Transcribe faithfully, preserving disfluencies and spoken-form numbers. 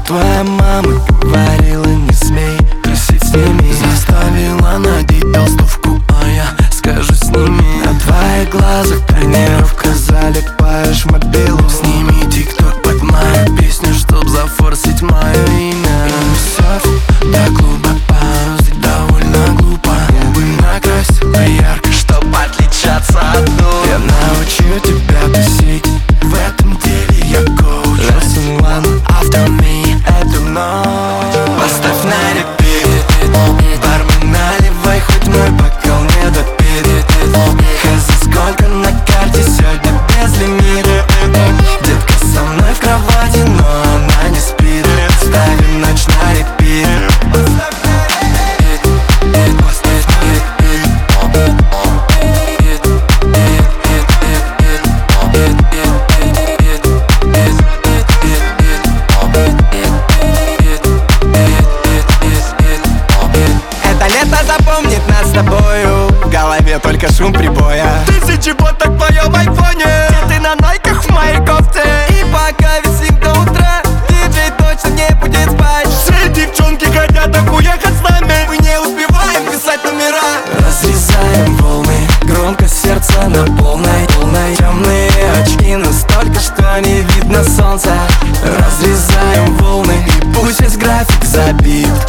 Твоя мама говорила, не смей тусить с ними. Заставила надеть толстовку, а я скажу, сними. На твоих глазах тренировка, залипаешь в мобилу. Сними тикток под мою песню, чтоб зафорсить мое имя. И все так глупо, паузы довольно глупо. Губы накрасила ярко, чтоб отличаться от двух. Я научу тебя тусить, в этом деле я коуч. Lesson one after me, эту ночь поставь на репит. Бармен, наливай хоть мой бокал не допит. Хз, сколько на карте сегодня без лимита. Детка со мной в кровати, но она не спит. Ставим ночь на репит. Запомнит нас с тобою, в голове только шум прибоя. Тысячи фоток в твоем айфоне, где ты на найках в моей кофте. И пока висим до утра, диджей точно не будет спать. Все девчонки хотят так уехать с нами, мы не успеваем писать номера. Разрезаем волны, громко сердце на полной, полной. Темные очки настолько, что не видно солнца. Разрезаем волны, и пусть весь график забит.